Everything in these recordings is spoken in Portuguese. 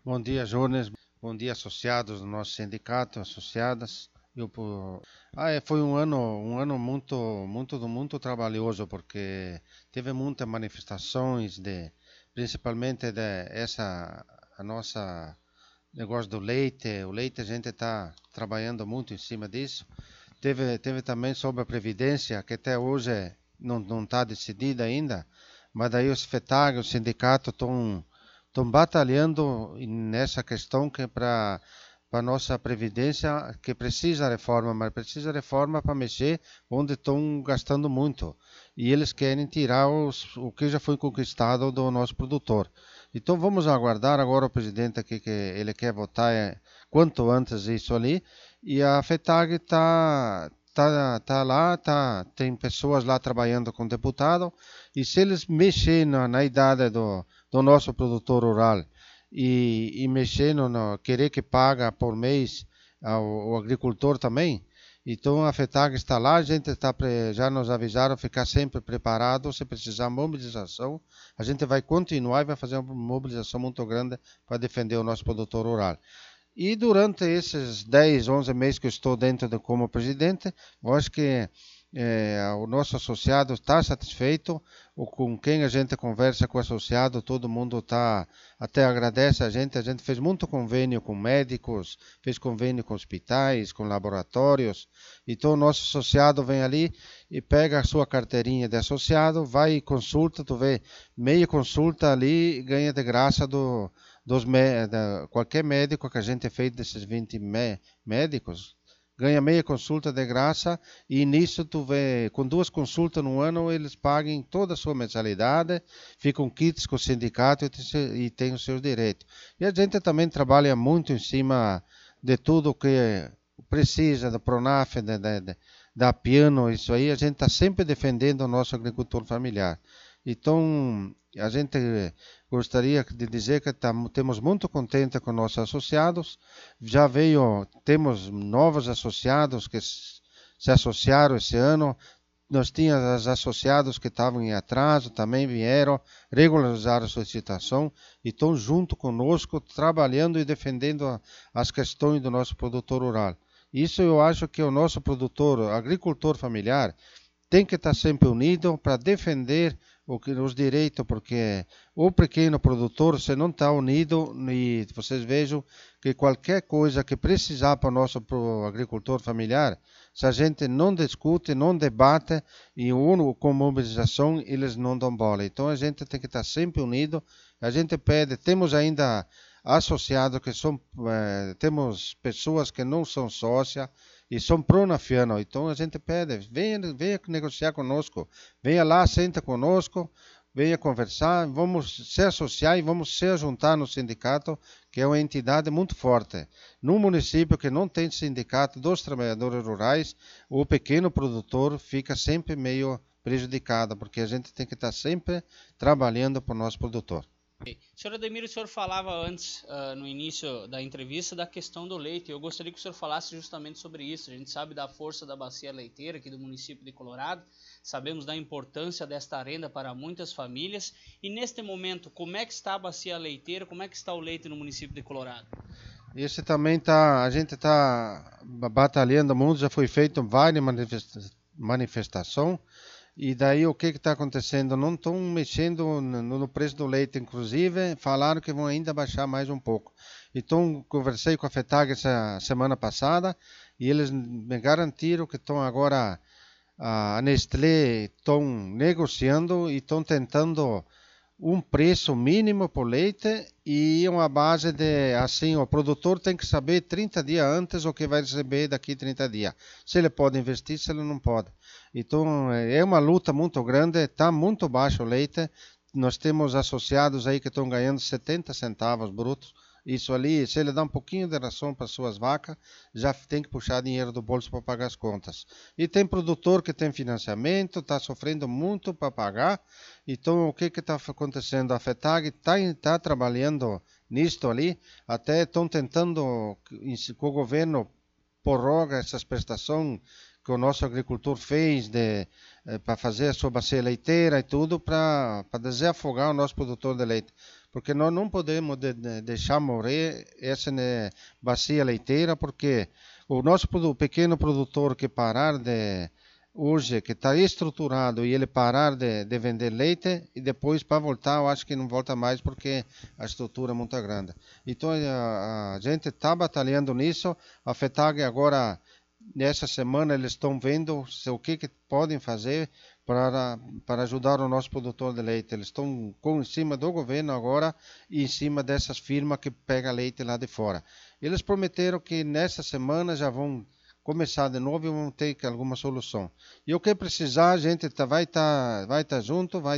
Bom dia, Jones. Bom dia, associados do nosso sindicato, associadas. Foi um ano muito trabalhoso porque teve muitas manifestações principalmente a nossa negócio do leite. O leite a gente está trabalhando muito em cima disso. Teve também sobre a previdência que até hoje não está decidida ainda, mas daí os FETAG, o sindicato estão batalhando nessa questão que para nossa previdência que precisa reforma, mas precisa reforma para mexer onde estão gastando muito. E eles querem tirar o que já foi conquistado do nosso produtor. Então vamos aguardar agora o presidente aqui que ele quer votar quanto antes isso ali. E a FETAG tá lá, tem pessoas lá trabalhando com deputado. E se eles mexerem na idade do nosso produtor rural e mexendo no querer que paga por mês o agricultor também. Então a FETAG está lá, a gente já nos avisaram ficar sempre preparado, se precisar mobilização, a gente vai continuar e vai fazer uma mobilização muito grande para defender o nosso produtor rural. E durante esses 10, 11 meses que eu estou dentro como presidente, eu acho que o nosso associado está satisfeito, com quem a gente conversa com o associado, todo mundo até agradece a gente fez muito convênio com médicos, fez convênio com hospitais, com laboratórios, então o nosso associado vem ali e pega a sua carteirinha de associado, vai e consulta, tu vê, meia consulta ali ganha de graça qualquer médico que a gente fez desses 20 médicos, ganha meia consulta de graça e nisso tu vê, com duas consultas no ano, eles pagam toda a sua mensalidade, ficam kits com o sindicato e tem os seus direitos. E a gente também trabalha muito em cima de tudo que precisa, da Pronaf, da Piano, isso aí, a gente está sempre defendendo o nosso agricultor familiar. Então, a gente gostaria de dizer que temos muito contente com nossos associados. Temos novos associados que se associaram esse ano. Nós tínhamos associados que estavam em atraso, também vieram, regularizaram a sua situação e estão junto conosco, trabalhando e defendendo as questões do nosso produtor rural. Isso eu acho que o nosso agricultor familiar, tem que estar sempre unido para defender os direitos, porque o pequeno produtor, se não está unido, e vocês vejam que qualquer coisa que precisar para o nosso agricultor familiar, se a gente não discute, não debate e uno com mobilização, eles não dão bola. Então a gente tem que estar sempre unido. A gente pede, temos ainda associados que temos pessoas que não são sócias e são pró-nafiano. Então a gente pede, venha negociar conosco, venha lá, senta conosco, venha conversar, vamos se associar e vamos se juntar no sindicato, que é uma entidade muito forte. Num município que não tem sindicato dos trabalhadores rurais, o pequeno produtor fica sempre meio prejudicado, porque a gente tem que estar sempre trabalhando para o nosso produtor. Senhor Ademir, o senhor falava antes, no início da entrevista, da questão do leite. Eu gostaria que o senhor falasse justamente sobre isso. A gente sabe da força da bacia leiteira aqui do município de Colorado, sabemos da importância desta renda para muitas famílias. E neste momento, como é que está a bacia leiteira, como é que está o leite no município de Colorado? Esse também a gente está batalhando muito, já foi feito várias manifestações. E daí o que está acontecendo? Não estão mexendo no preço do leite, inclusive falaram que vão ainda baixar mais um pouco. Então conversei com a FETAG essa semana passada e eles me garantiram que estão agora, a Nestlé estão negociando e estão tentando um preço mínimo por leite e uma base de, assim, o produtor tem que saber 30 dias antes o que vai receber daqui 30 dias. Se ele pode investir, se ele não pode. Então, é uma luta muito grande, está muito baixo o leite. Nós temos associados aí que estão ganhando 70 centavos brutos. Isso ali, se ele dá um pouquinho de ração para suas vacas, já tem que puxar dinheiro do bolso para pagar as contas. E tem produtor que tem financiamento, está sofrendo muito para pagar. Então, o que está acontecendo? A FETAG está trabalhando nisto ali, até estão tentando que o governo prorroga essas prestações que o nosso agricultor fez para fazer a sua bacia leiteira e tudo para desafogar o nosso produtor de leite. porque nós não podemos deixar morrer essa bacia leiteira, porque o nosso pequeno produtor que parar de hoje, que está estruturado e ele parar de vender leite e depois para voltar, eu acho que não volta mais porque a estrutura é muito grande. Então a gente está batalhando nisso. A FETAG agora, nessa semana, eles estão vendo o que podem fazer para ajudar o nosso produtor de leite. Eles estão em cima do governo agora e em cima dessas firmas que pegam leite lá de fora. Eles prometeram que nessa semana já vão começar de novo e vão ter alguma solução. E o que precisar, a gente vai estar junto, vai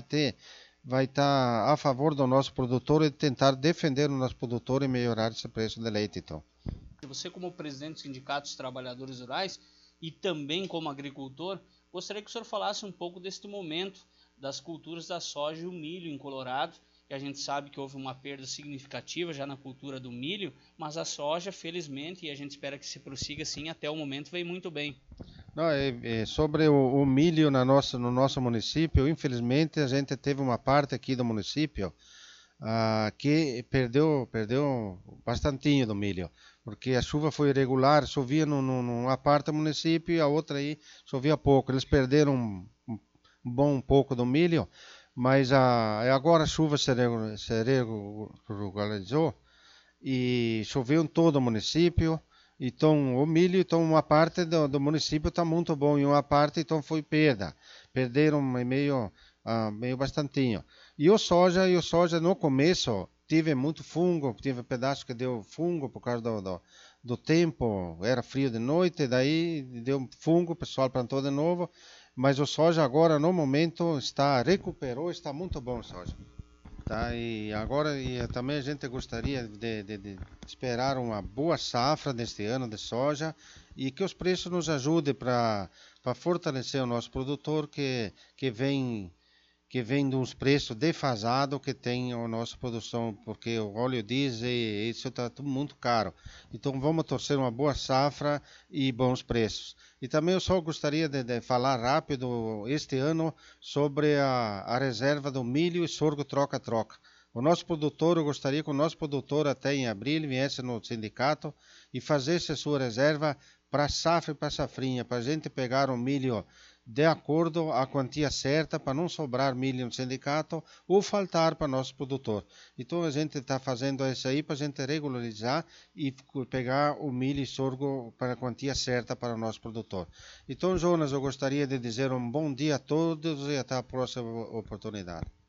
estar a favor do nosso produtor e tentar defender o nosso produtor e melhorar esse preço de leite, então. Você, como presidente do Sindicato dos Trabalhadores Rurais e também como agricultor, gostaria que o senhor falasse um pouco deste momento das culturas da soja e o milho em Colorado, que a gente sabe que houve uma perda significativa já na cultura do milho, mas a soja, felizmente, e a gente espera que se prossiga assim, até o momento vem muito bem. Não, sobre o milho no nosso município, infelizmente a gente teve uma parte aqui do município que perdeu bastantinho do milho, porque a chuva foi irregular, chovia numa parte do município e a outra aí chovia pouco. Eles perderam um bom pouco do milho, mas agora a chuva se regularizou e choveu em todo o município. Então, o milho, então, uma parte do município está muito bom e uma parte, então, foi perda. Perderam meio bastantinho. E o soja no começo tive muito fungo, tive pedaço que deu fungo por causa do tempo, era frio de noite, daí deu fungo, o pessoal plantou de novo, mas o soja agora, no momento, recuperou, está muito bom o soja. Tá, e agora também a gente gostaria de esperar uma boa safra neste ano de soja e que os preços nos ajudem para fortalecer o nosso produtor que vem de uns preços defasados que tem a nossa produção, porque o óleo diesel, isso está tudo muito caro. Então vamos torcer uma boa safra e bons preços. E também eu só gostaria de falar rápido este ano sobre a reserva do milho e sorgo troca-troca. O nosso produtor, eu gostaria que o nosso produtor até em abril viesse no sindicato e fizesse a sua reserva para safra e para safrinha, para a gente pegar o milho de acordo a quantia certa, para não sobrar milho no sindicato ou faltar para nosso produtor. Então a gente está fazendo isso aí para a gente regularizar e pegar o milho e sorgo para a quantia certa para o nosso produtor. Então, Jonas, eu gostaria de dizer um bom dia a todos e até a próxima oportunidade.